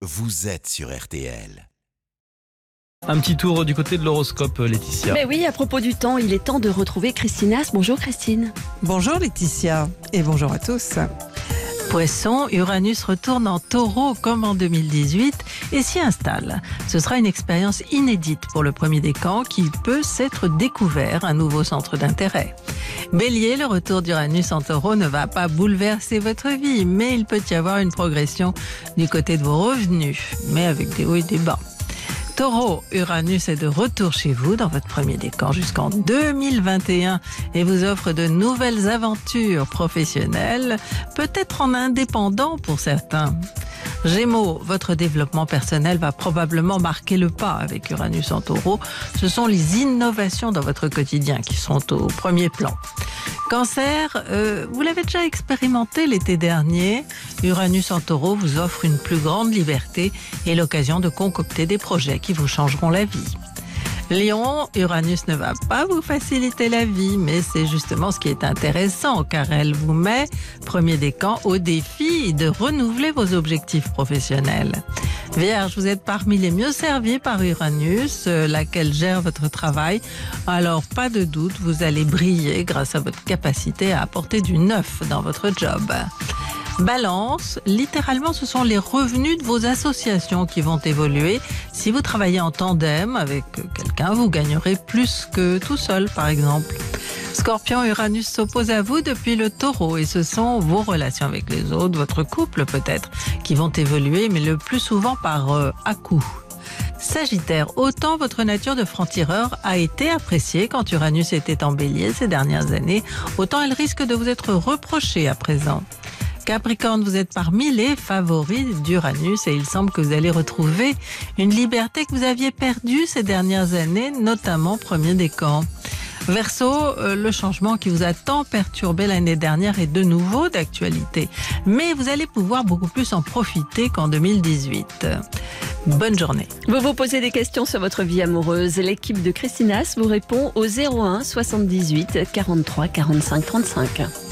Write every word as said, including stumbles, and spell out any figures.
vous êtes sur R T L. Un petit tour du côté de l'horoscope, Laetitia. Mais oui, à propos du temps, il est temps de retrouver Christinas. Bonjour Christine. Bonjour Laetitia et bonjour à tous. Poisson, Uranus retourne en Taureau comme en deux mille dix-huit et s'y installe. Ce sera une expérience inédite pour le premier décan qui peut s'être découvert un nouveau centre d'intérêt. Bélier, le retour d'Uranus en Taureau ne va pas bouleverser votre vie, mais il peut y avoir une progression du côté de vos revenus, mais avec des hauts et des bas. Taureau, Uranus est de retour chez vous dans votre premier décan jusqu'en deux mille vingt et un et vous offre de nouvelles aventures professionnelles, peut-être en indépendant pour certains. Gémeaux, votre développement personnel va probablement marquer le pas avec Uranus en Taureau. Ce sont les innovations dans votre quotidien qui sont au premier plan. Cancer, euh, vous l'avez déjà expérimenté l'été dernier. Uranus en Taureau vous offre une plus grande liberté et l'occasion de concocter des projets qui vous changeront la vie. Lion, Uranus ne va pas vous faciliter la vie, mais c'est justement ce qui est intéressant car elle vous met, premier décan, au défi de renouveler vos objectifs professionnels. Vierge, vous êtes parmi les mieux servis par Uranus, euh, laquelle gère votre travail. Alors, pas de doute, vous allez briller grâce à votre capacité à apporter du neuf dans votre job. Balance, littéralement ce sont les revenus de vos associations qui vont évoluer. Si vous travaillez en tandem avec quelqu'un, vous gagnerez plus que tout seul par exemple. Scorpion, Uranus s'oppose à vous depuis le Taureau et ce sont vos relations avec les autres, votre couple peut-être, qui vont évoluer mais le plus souvent par euh, à-coups. Sagittaire, autant votre nature de franc-tireur a été appréciée quand Uranus était en Bélier ces dernières années, autant elle risque de vous être reprochée à présent. Capricorne, vous êtes parmi les favoris d'Uranus et il semble que vous allez retrouver une liberté que vous aviez perdue ces dernières années, notamment premier décan. Verseau, le changement qui vous a tant perturbé l'année dernière est de nouveau d'actualité, mais vous allez pouvoir beaucoup plus en profiter qu'en deux mille dix-huit. Bonne journée. Vous vous posez des questions sur votre vie amoureuse. L'équipe de Christinas vous répond au zéro un soixante-dix-huit quarante-trois quarante-cinq trente-cinq.